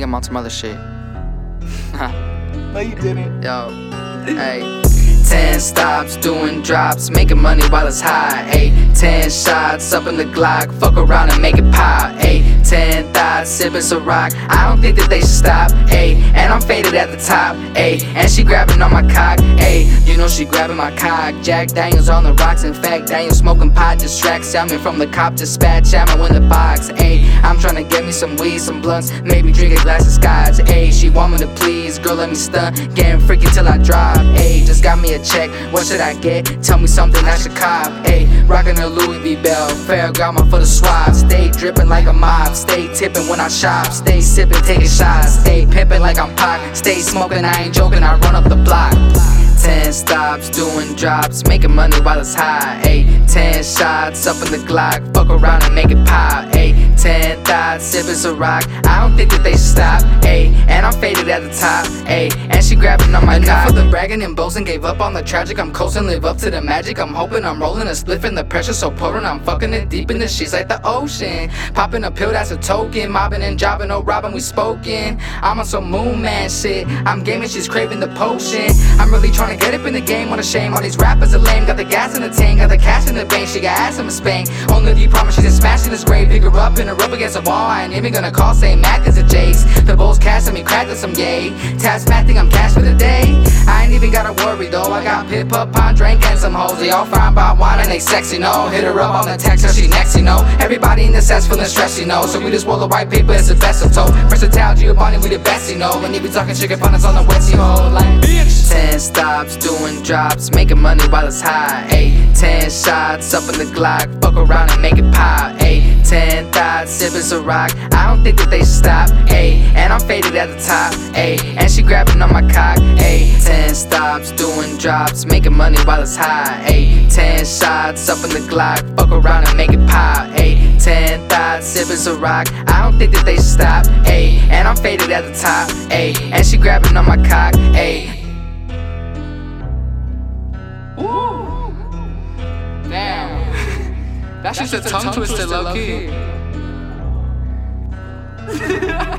I'm on some other shit. No, you didn't. Yo, hey. 10 stops, doing drops, making money while it's high, ayy. 10 shots up in the Glock, fuck around and make it pop, ayy. 10 thoughts, sipping some rock, I don't think that they should stop, ayy. And I'm faded at the top, ayy. And she grabbing on my cock, ayy. You know she grabbing my cock. Jack Daniels on the rocks, in fact, Daniel smoking pot distracts. Salmon from the cop dispatch, ammo in the box, ayy. I'm tryna get me some weed, some blunts, maybe drink a glass of scotch, ayy. She want me to please, girl let me stun, getting freaky till I drop, ayy. Just got me a check, what should I get? Tell me something I should cop, ayy. Rockin' a Louis V belt, Ferragamo for the swap. Stay drippin' like a mob, stay tippin' when I shop. Stay sippin', taking shots, stay pimpin' like I'm Pac. Stay smoking, I ain't joking, I run up the block. 10 stops, doing drops, making money while it's high, ayy. 10 shots up in the Glock, fuck around and make it pop, ayy. 10 thoughts, sipping some rock, I don't think that they should stop, ayy. And I'm faded at the top, ayy. And she grabbing on my cock. Enough of the bragging and boasting, gave up on the tragic. I'm coasting, live up to the magic. I'm hoping I'm rolling a spliff and the pressure so pouring. I'm fucking it deep in the sheets like the ocean. Popping a pill, that's a token. Mobbing and jobbing, no robbing, we spoken. I'm on some moon man shit. I'm gaming, she's craving the potion. I'm really trying to get up in the game, what a shame. All these rappers are lame. Got the gas in the tank, got the cash in the bank. She got ass in the spank. Only if you promise she's smashing this grave. Pick her up and her up against the wall. I ain't even gonna call, say Mac is a Jace. The Bulls cashing me, cracked some yay. Task math, think I'm cash for the day. I ain't even gotta worry though. I got Pip up, pond, drink, and some hoes. They all fine by wine and they sexy, no. Hit her up on the text, so she next, you know. Everybody in the sets feeling stressed, you know. So we just roll the white paper, it's the best of toe. Versatile, Giovanni, we the best, you know. And if we talking chicken punnets on the wet, you know. Like, bitch. 10 stops, doing drops, making money while it's high, ayy. 10 shots up in the Glock, fuck around and make it pop, ayy. 10 thoughts, sipping some rock, I don't think that they should stop, ayy. And I'm faded at the top, ayy. And she grabbing on my cock, ayy. 10 stops, doing drops, making money while it's high, ayy. 10 shots up in the Glock, fuck around and make it pop, ayy. 10 thoughts, sipping some rock, I don't think that they should stop, ayy. And I'm faded at the top, ayy. And she grabbing on my cock, ayy. Ooh. Damn. That's just a tongue twister, low key.